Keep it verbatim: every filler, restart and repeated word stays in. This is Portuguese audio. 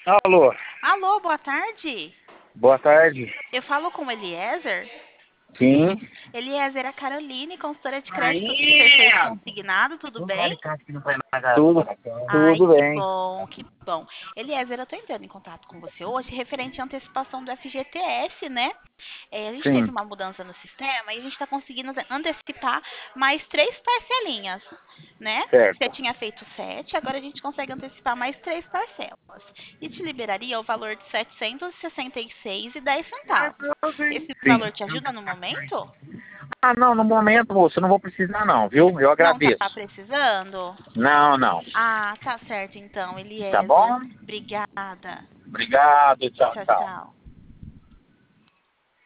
Alô, Alô, boa tarde. boa tarde. Eu falo com o Eliezer. Sim. Eliezer, a Caroline, consultora de crédito do Aí, C C Consignado, tudo bem? tudo, Ai, tudo que bem. bom, que bom. Eliezer, eu tô entrando em contato com você hoje referente à antecipação do F G T S, né? É, a gente teve Sim, uma mudança no sistema e a gente está conseguindo antecipar mais três parcelinhas, né? Você certo. tinha feito sete, agora a gente consegue antecipar mais três parcelas. E te liberaria o valor de setecentos e sessenta e seis e dez centavos. Esse Sim. valor te ajuda no momento? Ah, não, no momento, moço, eu não vou precisar não, viu? Eu Não tá agradeço. precisando? Não, não. Ah, tá certo então, Tá Eliezer. bom? Obrigada. Obrigado, tchau, Tchau, tchau. tchau.